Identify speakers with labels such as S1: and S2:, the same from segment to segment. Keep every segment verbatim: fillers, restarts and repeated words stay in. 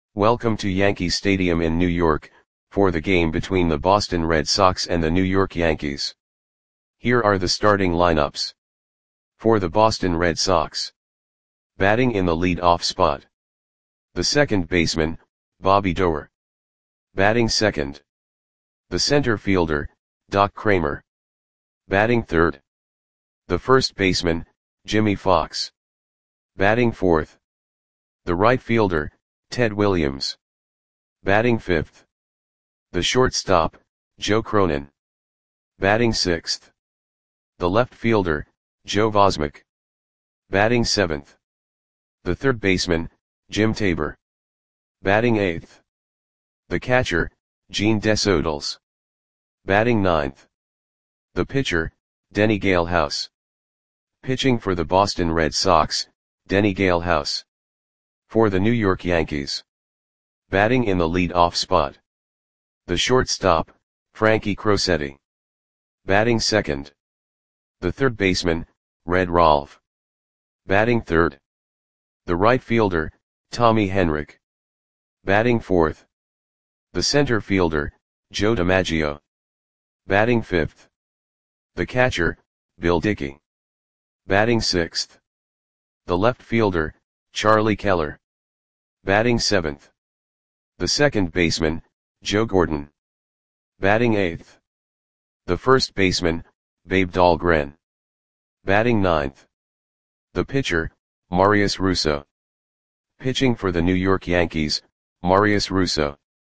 S1: Welcome to Yankee Stadium in New York, for the game between the Boston Red Sox and the New York Yankees. Here are the starting lineups. For the Boston Red Sox. Batting in the lead-off spot. The second baseman, Bobby Doerr. Batting second. The center fielder, Doc Cramer. Batting third. The first baseman, Jimmie Foxx. Batting fourth. The right fielder, Ted Williams. Batting fifth. The shortstop, Joe Cronin. Batting sixth. The left fielder, Joe Vosmek. Batting seventh. The third baseman, Jim Tabor. Batting eighth. The catcher, Gene Desautel. Batting ninth. The pitcher, Denny Galehouse. Pitching for the Boston Red Sox, Denny Galehouse. For the New York Yankees. Batting in the lead-off spot. The shortstop, Frankie Crosetti. Batting second. The third baseman, Red Rolfe. Batting third. The right fielder, Tommy Henrich. Batting fourth. The center fielder, Joe DiMaggio. Batting fifth. The catcher, Bill Dickey. Batting sixth. The left fielder, Charlie Keller. Batting seventh. The second baseman, Joe Gordon. Batting eighth. The first baseman, Babe Dahlgren. Batting ninth. The pitcher, Marius Russo. Pitching for the New York Yankees, Marius Russo.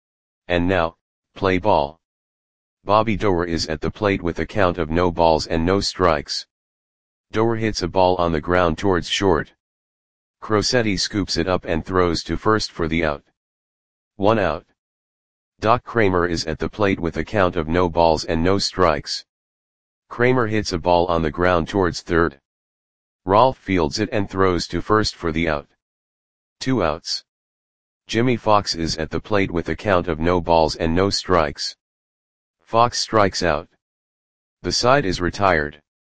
S1: And now, play ball. Bobby Doerr is at the plate with a count of no balls and no strikes. Doerr hits a ball on the ground towards short. Crosetti scoops it up and throws to first for the out. One out. Doc Cramer is at the plate with a count of no balls and no strikes. Cramer hits a ball on the ground towards third. Rolfe fields it and throws to first for the out. Two outs. Jimmie Foxx is at the plate with a count of no balls and no strikes. Foxx strikes out. The side is retired.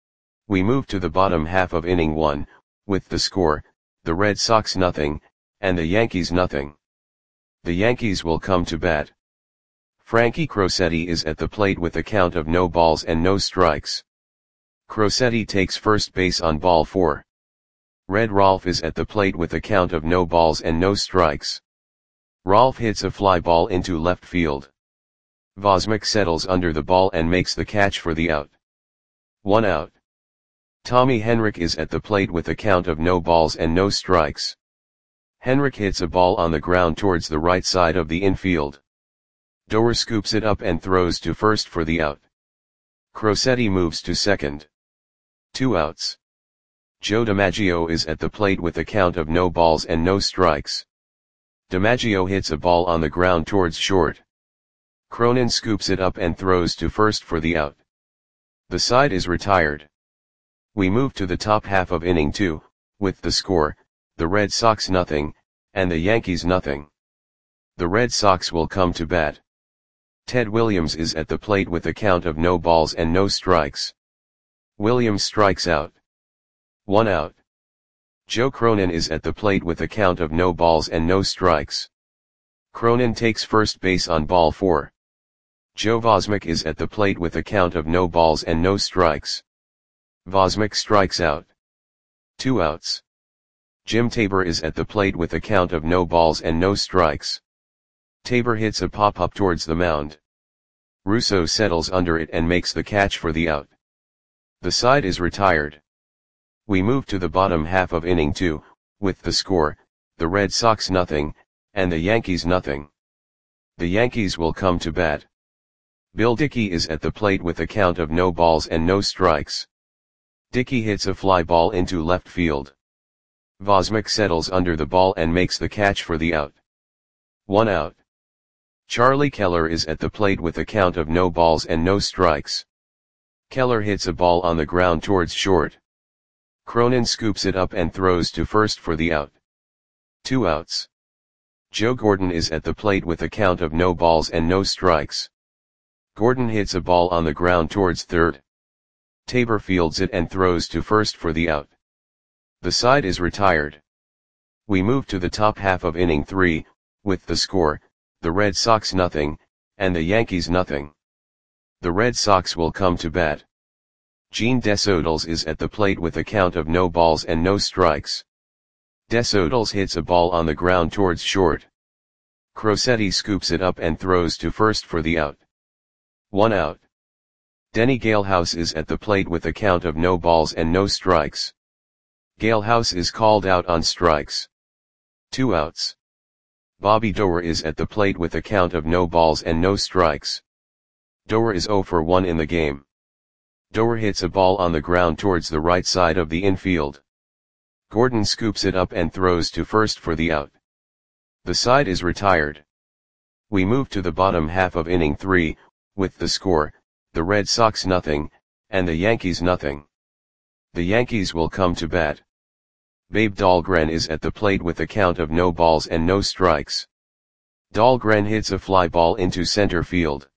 S1: We move to the bottom half of inning one, with the score, the Red Sox nothing, and the Yankees nothing. The Yankees will come to bat. Frankie Crosetti is at the plate with a count of no balls and no strikes. Crosetti takes first base on ball four. Red Rolfe is at the plate with a count of no balls and no strikes. Rolfe hits a fly ball into left field. Vosmek settles under the ball and makes the catch for the out. One out. Tommy Henrich is at the plate with a count of no balls and no strikes. Henrich hits a ball on the ground towards the right side of the infield. Doerr scoops it up and throws to first for the out. Crosetti moves to second. Two outs. Joe DiMaggio is at the plate with a count of no balls and no strikes. DiMaggio hits a ball on the ground towards short. Cronin scoops it up and throws to first for the out. The side is retired. We move to the top half of inning two, with the score, the Red Sox nothing, and the Yankees nothing. The Red Sox will come to bat. Ted Williams is at the plate with a count of no balls and no strikes. Williams strikes out. One out. Joe Cronin is at the plate with a count of no balls and no strikes. Cronin takes first base on ball four. Joe Vosmek is at the plate with a count of no balls and no strikes. Vosmek strikes out. Two outs. Jim Tabor is at the plate with a count of no balls and no strikes. Tabor hits a pop-up towards the mound. Russo settles under it and makes the catch for the out. The side is retired. We move to the bottom half of inning two, with the score, the Red Sox nothing, and the Yankees nothing. The Yankees will come to bat. Bill Dickey is at the plate with a count of no balls and no strikes. Dickey hits a fly ball into left field. Vosmek settles under the ball and makes the catch for the out. One out. Charlie Keller is at the plate with a count of no balls and no strikes. Keller hits a ball on the ground towards short. Cronin scoops it up and throws to first for the out. Two outs. Joe Gordon is at the plate with a count of no balls and no strikes. Gordon hits a ball on the ground towards third. Tabor fields it and throws to first for the out. The side is retired. We move to the top half of inning three, With the score, the Red Sox nothing, and the Yankees nothing. The Red Sox will come to bat. Gene Desodals is at the plate with a count of no balls and no strikes. Desodals hits a ball on the ground towards short. Crosetti scoops it up and throws to first for the out. One out. Denny Galehouse is at the plate with a count of no balls and no strikes. Galehouse is called out on strikes. Two outs. Bobby Doerr is at the plate with a count of no balls and no strikes. Doerr is zero for one in the game. Doerr hits a ball on the ground towards the right side of the infield. Gordon scoops it up and throws to first for the out. The side is retired. We move to the bottom half of inning three, with the score, the Red Sox nothing, and the Yankees nothing. The Yankees will come to bat. Babe Dahlgren is at the plate with a count of no balls and no strikes. Dahlgren hits a fly ball into center field.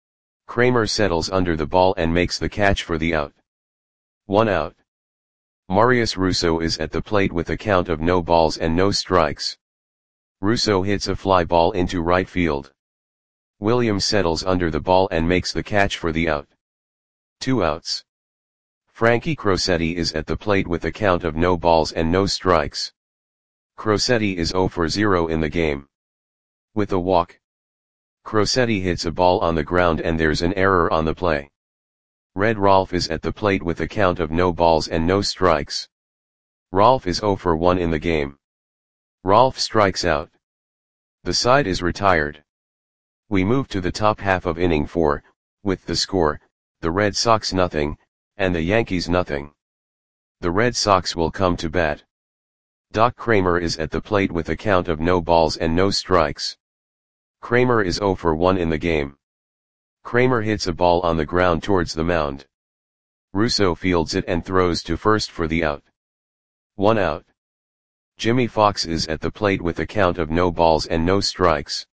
S1: Kramer settles under the ball and makes the catch for the out. One out. Marius Russo is at the plate with a count of no balls and no strikes. Russo hits a fly ball into right field. Williams settles under the ball and makes the catch for the out. Two outs. Frankie Crosetti is at the plate with a count of no balls and no strikes. Crosetti is zero for zero in the game. With a walk. Crosetti hits a ball on the ground and there's an error on the play. Red Rolf is at the plate with a count of no balls and no strikes. Rolf is zero for one in the game. Rolf strikes out. The side is retired. We move to the top half of inning four, with the score, the Red Sox nothing, and the Yankees nothing. The Red Sox will come to bat. Doc Kramer is at the plate with a count of no balls and no strikes. Kramer is zero for one in the game. Kramer hits a ball on the ground towards the mound. Russo fields it and throws to first for the out. One out. Jimmy Fox is at the plate with a count of no balls and no strikes.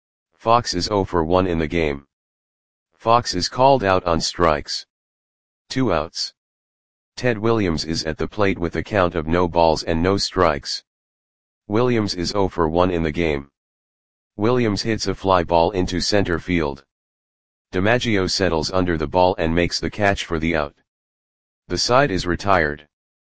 S1: Fox is zero for one in the game. Fox is called out on strikes. Two outs. Ted Williams is at the plate with a count of no balls and no strikes. Williams is zero for one in the game. Williams hits a fly ball into center field. DiMaggio settles under the ball and makes the catch for the out. The side is retired.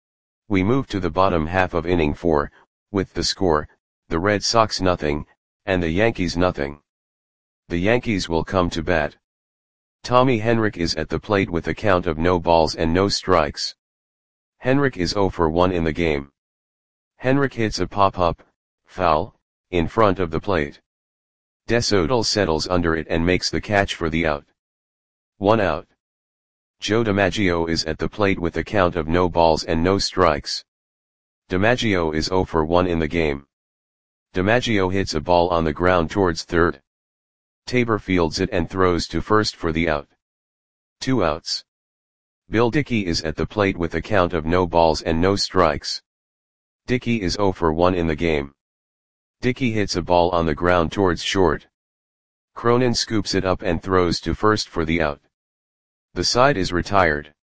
S1: We move to the bottom half of inning four, with the score, the Red Sox nothing, and the Yankees nothing. The Yankees will come to bat. Tommy Henrich is at the plate with a count of no balls and no strikes. Henrich is zero for one in the game. Henrich hits a pop-up, foul, in front of the plate. Desodal settles under it and makes the catch for the out. One out. Joe DiMaggio is at the plate with a count of no balls and no strikes. DiMaggio is zero for one in the game. DiMaggio hits a ball on the ground towards third. Tabor fields it and throws to first for the out. Two outs. Bill Dickey is at the plate with a count of no balls and no strikes. Dickey is zero for one in the game. Dickey hits a ball on the ground towards short. Cronin scoops it up and throws to first for the out. The side is retired.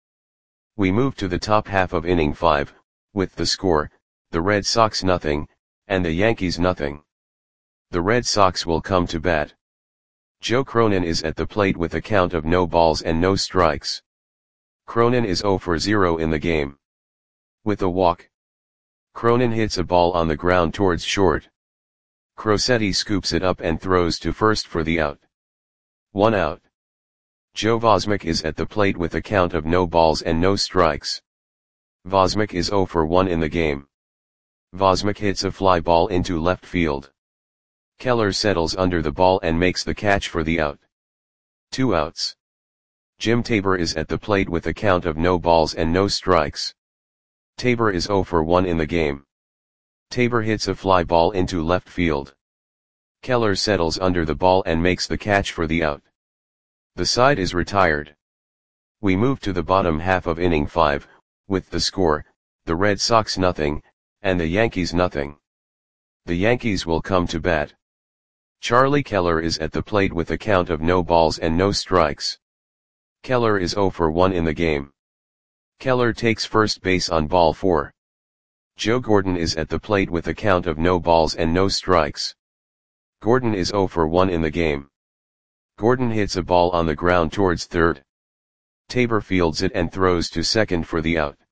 S1: We move to the top half of inning five, with the score, the Red Sox nothing, and the Yankees nothing. The Red Sox will come to bat. Joe Cronin is at the plate with a count of no balls and no strikes. Cronin is zero for zero in the game. With a walk. Cronin hits a ball on the ground towards short. Crosetti scoops it up and throws to first for the out. One out. Joe Vosmick is at the plate with a count of no balls and no strikes. Vosmick is zero for one in the game. Vosmick hits a fly ball into left field. Keller settles under the ball and makes the catch for the out. Two outs. Jim Tabor is at the plate with a count of no balls and no strikes. Tabor is zero for one in the game. Tabor hits a fly ball into left field. Keller settles under the ball and makes the catch for the out. The side is retired. We move to the bottom half of inning five, with the score, the Red Sox nothing, and the Yankees nothing. The Yankees will come to bat. Charlie Keller is at the plate with a count of no balls and no strikes. Keller is zero for one in the game. Keller takes first base on ball four. Joe Gordon is at the plate with a count of no balls and no strikes. Gordon is zero for one in the game. Gordon hits a ball on the ground towards third. Tabor fields it and throws to second for the out.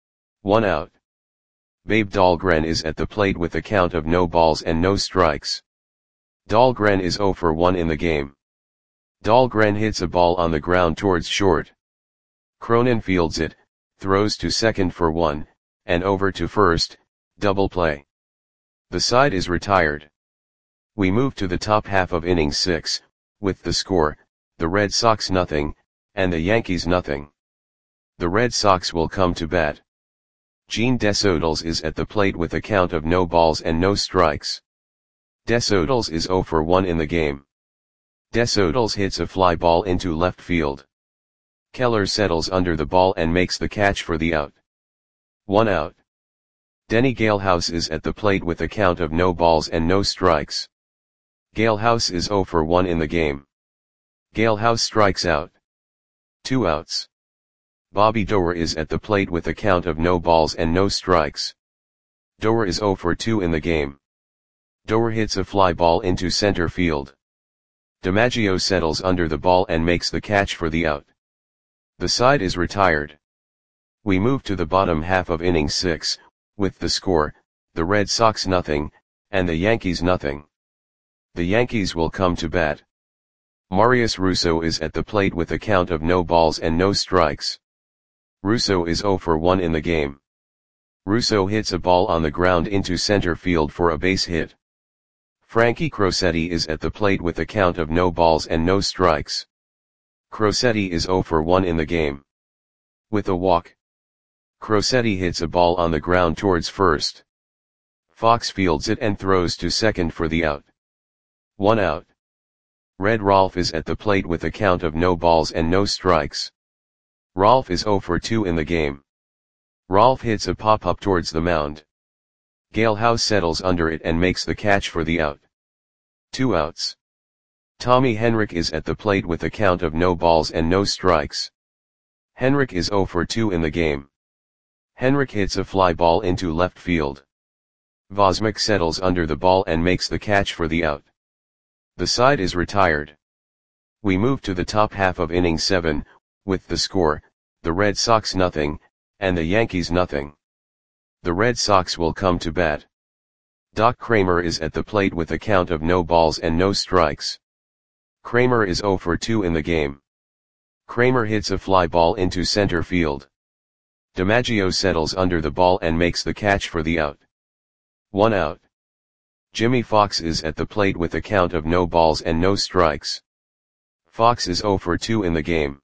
S1: One out. Babe Dahlgren is at the plate with a count of no balls and no strikes. Dahlgren is zero for one in the game. Dahlgren hits a ball on the ground towards short. Cronin fields it, throws to second for one, and over to first, double play. The side is retired. We move to the top half of inning six, with the score, the Red Sox nothing, and the Yankees nothing. The Red Sox will come to bat. Gene Desodals is at the plate with a count of no balls and no strikes. Desodals is zero for one in the game. Desodals hits a fly ball into left field. Keller settles under the ball and makes the catch for the out. One out. Denny Galehouse is at the plate with a count of no balls and no strikes. Galehouse is zero for one in the game. Galehouse strikes out. Two outs. Bobby Doerr is at the plate with a count of no balls and no strikes. Doerr is zero for two in the game. Doerr hits a fly ball into center field. DiMaggio settles under the ball and makes the catch for the out. The side is retired. We move to the bottom half of inning six, with the score, the Red Sox nothing, and the Yankees nothing. The Yankees will come to bat. Marius Russo is at the plate with a count of no balls and no strikes. Russo is zero for one in the game. Russo hits a ball on the ground into center field for a base hit. Frankie Crosetti is at the plate with a count of no balls and no strikes. Crosetti is zero for one in the game. With a walk. Crosetti hits a ball on the ground towards first. Fox fields it and throws to second for the out. One out. Red Rolfe is at the plate with a count of no balls and no strikes. Rolfe is zero for two in the game. Rolfe hits a pop-up towards the mound. Galehouse settles under it and makes the catch for the out. Two outs. Tommy Henrich is at the plate with a count of no balls and no strikes. Henrich is zero for two in the game. Henrich hits a fly ball into left field. Vosmik settles under the ball and makes the catch for the out. The side is retired. We move to the top half of inning seven, with the score, the Red Sox nothing, and the Yankees nothing. The Red Sox will come to bat. Doc Kramer is at the plate with a count of no balls and no strikes. Kramer is zero for two in the game. Kramer hits a fly ball into center field. DiMaggio settles under the ball and makes the catch for the out. One out. Jimmy Fox is at the plate with a count of no balls and no strikes. Fox is zero for two in the game.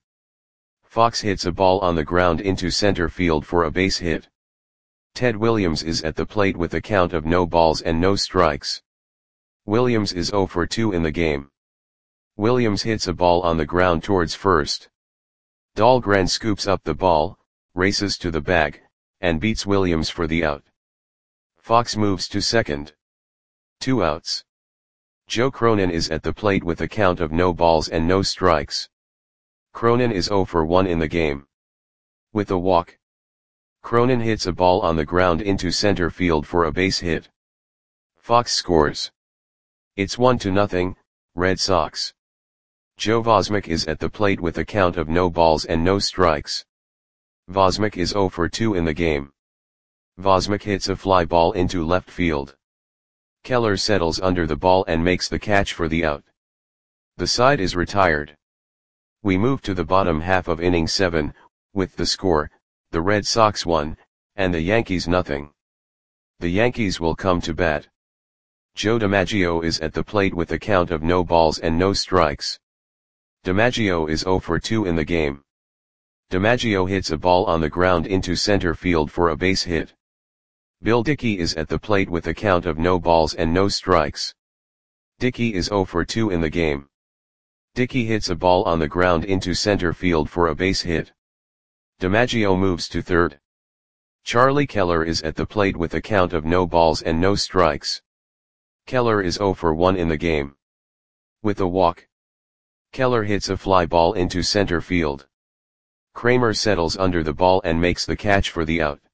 S1: Fox hits a ball on the ground into center field for a base hit. Ted Williams is at the plate with a count of no balls and no strikes. Williams is zero for two in the game. Williams hits a ball on the ground towards first. Dahlgren scoops up the ball, races to the bag, and beats Williams for the out. Fox moves to second. Two outs. Joe Cronin is at the plate with a count of no balls and no strikes. Cronin is zero for one in the game. With a walk. Cronin hits a ball on the ground into center field for a base hit. Fox scores. It's one to nothing, Red Sox. Joe Vosmik is at the plate with a count of no balls and no strikes. Vosmik is zero for two in the game. Vosmik hits a fly ball into left field. Keller settles under the ball and makes the catch for the out. The side is retired. We move to the bottom half of inning seven, with the score, the Red Sox one, and the Yankees nothing. The Yankees will come to bat. Joe DiMaggio is at the plate with a count of no balls and no strikes. DiMaggio is zero for two in the game. DiMaggio hits a ball on the ground into center field for a base hit. Bill Dickey is at the plate with a count of no balls and no strikes. Dickey is zero for two in the game. Dickey hits a ball on the ground into center field for a base hit. DiMaggio moves to third. Charlie Keller is at the plate with a count of no balls and no strikes. Keller is zero for one in the game. With a walk. Keller hits a fly ball into center field. Kramer settles under the ball and makes the catch for the out.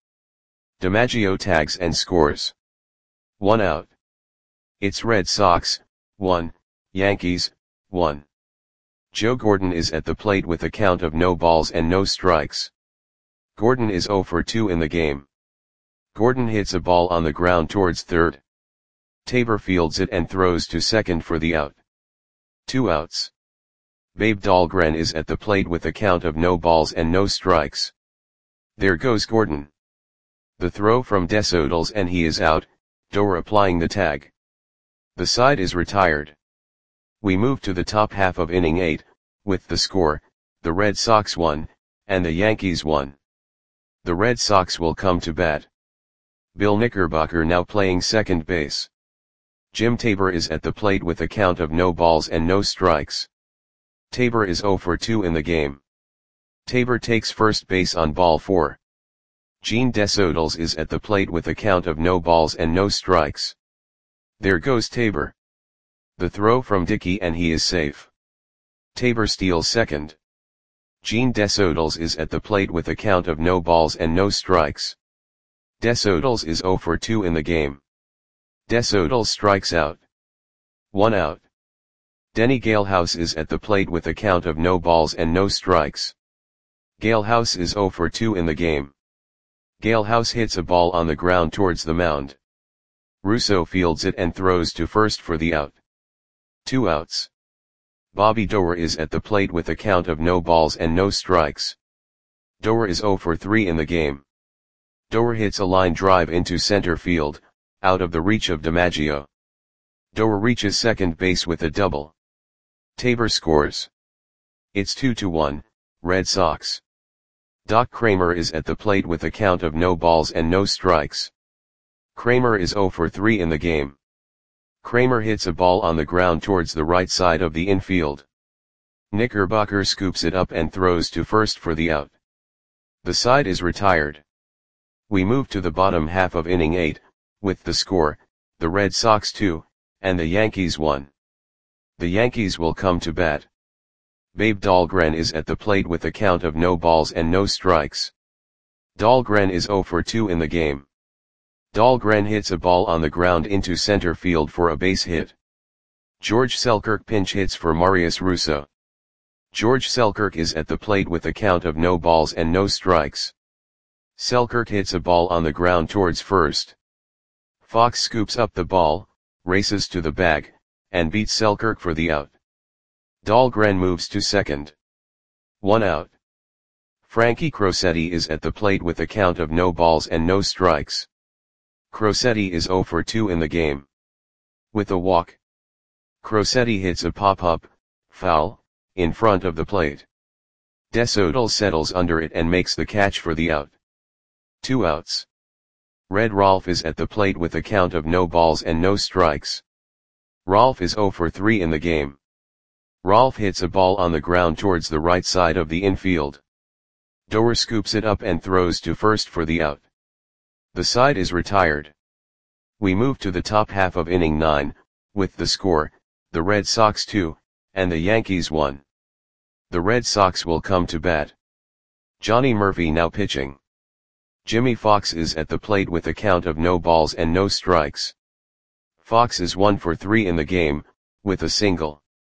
S1: DiMaggio tags and scores. One out. It's Red Sox, one, Yankees, one. Joe Gordon is at the plate with a count of no balls and no strikes. Gordon is zero for two in the game. Gordon hits a ball on the ground towards third. Tabor fields it and throws to second for the out. Two outs. Babe Dahlgren is at the plate with a count of no balls and no strikes. There goes Gordon. The throw from Desodals and he is out, Doer applying the tag. The side is retired. We move to the top half of inning eight, with the score, the Red Sox won, and the Yankees won. The Red Sox will come to bat. Bill Knickerbocker now playing second base. Jim Tabor is at the plate with a count of no balls and no strikes. Tabor is zero for two in the game. Tabor takes first base on ball four. Gene Desodals is at the plate with a count of no balls and no strikes. There goes Tabor. The throw from Dickey and he is safe. Tabor steals second. Gene Desodals is at the plate with a count of no balls and no strikes. Desodals is zero for two in the game. Desodals strikes out. One out. Denny Galehouse is at the plate with a count of no balls and no strikes. Galehouse is zero for two in the game. Galehouse hits a ball on the ground towards the mound. Russo fields it and throws to first for the out. Two outs. Bobby Doer is at the plate with a count of no balls and no strikes. Doer is zero for three in the game. Doer hits a line drive into center field, out of the reach of DiMaggio. Doer reaches second base with a double. Tabor scores. It's two to one, Red Sox. Doc Kramer is at the plate with a count of no balls and no strikes. Kramer is zero for three in the game. Kramer hits a ball on the ground towards the right side of the infield. Knickerbocker scoops it up and throws to first for the out. The side is retired. We move to the bottom half of inning eight, with the score, the Red Sox two, and the Yankees one. The Yankees will come to bat. Babe Dahlgren is at the plate with a count of no balls and no strikes. Dahlgren is zero for two in the game. Dahlgren hits a ball on the ground into center field for a base hit. George Selkirk pinch hits for Marius Russo. George Selkirk is at the plate with a count of no balls and no strikes. Selkirk hits a ball on the ground towards first. Fox scoops up the ball, races to the bag, and beats Selkirk for the out. Dahlgren moves to second. One out. Frankie Crosetti is at the plate with a count of no balls and no strikes. Crosetti is zero for two in the game. With a walk. Crosetti hits a pop-up, foul, in front of the plate. Desodal settles under it and makes the catch for the out. Two outs. Red Rolf is at the plate with a count of no balls and no strikes. Rolf is zero for three in the game. Rolf hits a ball on the ground towards the right side of the infield. Doer scoops it up and throws to first for the out. The side is retired. We move to the top half of inning nine, with the score, the Red Sox two, and the Yankees one. The Red Sox will come to bat. Johnny Murphy now pitching. Jimmy Fox is at the plate with a count of no balls and no strikes. Fox is one for three in the game, with a single.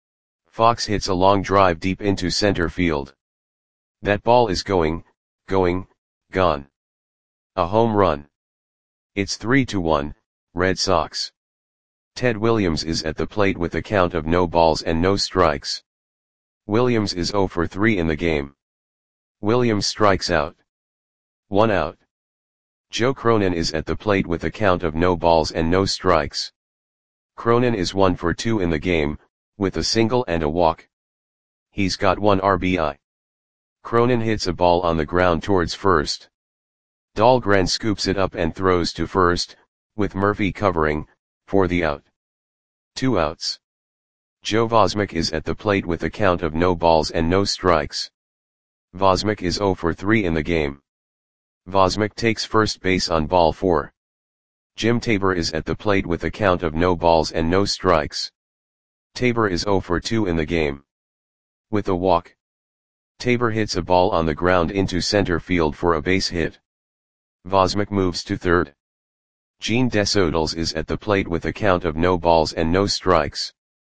S1: Fox hits a long drive deep into center field. That ball is going, going, gone. A home run. It's three to one, Red Sox. Ted Williams is at the plate with a count of no balls and no strikes. Williams is zero for three in the game. Williams strikes out. One out. Joe Cronin is at the plate with a count of no balls and no strikes. Cronin is one for two in the game, with a single and a walk. He's got one R B I. Cronin hits a ball on the ground towards first. Dahlgren scoops it up and throws to first, with Murphy covering, for the out. Two outs. Joe Vosmick is at the plate with a count of no balls and no strikes. Vosmick is zero for three in the game. Vosmick takes first base on ball four. Jim Tabor is at the plate with a count of no balls and no strikes. Tabor is zero for two in the game. With a walk. Tabor hits a ball on the ground into center field for a base hit. Vosmick moves to third. Gene Desodals is at the plate with a count of no balls and no strikes.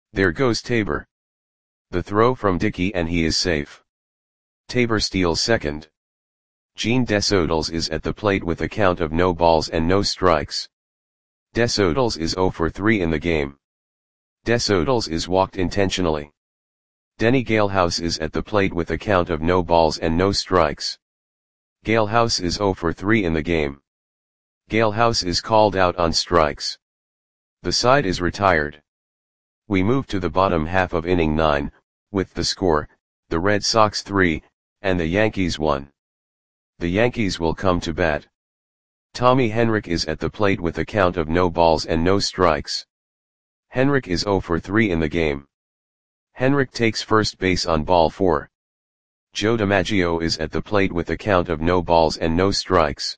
S1: There goes Tabor. The throw from Dickey and he is safe. Tabor steals second. Gene Desodals is at the plate with a count of no balls and no strikes. Desodals is zero for three in the game. Desodals is walked intentionally. Denny Galehouse is at the plate with a count of no balls and no strikes. Galehouse is zero for three in the game. Galehouse is called out on strikes. The side is retired. We move to the bottom half of inning nine, with the score, the Red Sox three, and the Yankees one. The Yankees will come to bat. Tommy Henrich is at the plate with a count of no balls and no strikes. Henrich is zero for three in the game. Henrich takes first base on ball four. Joe DiMaggio is at the plate with a count of no balls and no strikes.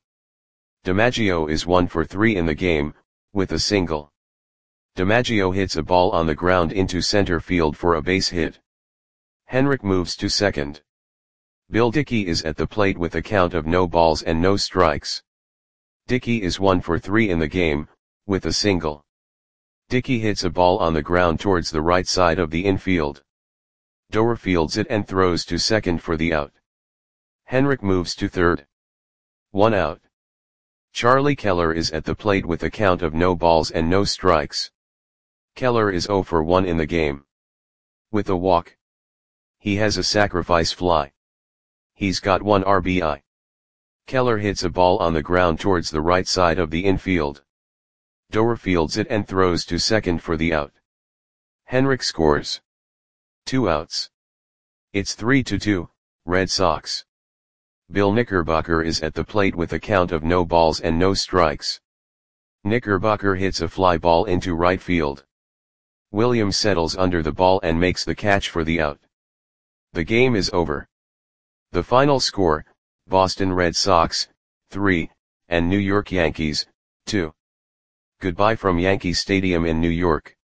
S1: DiMaggio is one for three in the game, with a single. DiMaggio hits a ball on the ground into center field for a base hit. Henrich moves to second. Bill Dickey is at the plate with a count of no balls and no strikes. Dickey is one for three in the game, with a single. Dickey hits a ball on the ground towards the right side of the infield. Doer fields it and throws to second for the out. Henrich moves to third. One out. Charlie Keller is at the plate with a count of no balls and no strikes. Keller is zero for one in the game. With a walk. He has a sacrifice fly. He's got one R B I. Keller hits a ball on the ground towards the right side of the infield. Doer fields it and throws to second for the out. Henrich scores. Two outs. It's three to two, Red Sox. Bill Knickerbocker is at the plate with a count of no balls and no strikes. Knickerbocker hits a fly ball into right field. Williams settles under the ball and makes the catch for the out. The game is over. The final score, Boston Red Sox, three, and New York Yankees, two. Goodbye from Yankee Stadium in New York.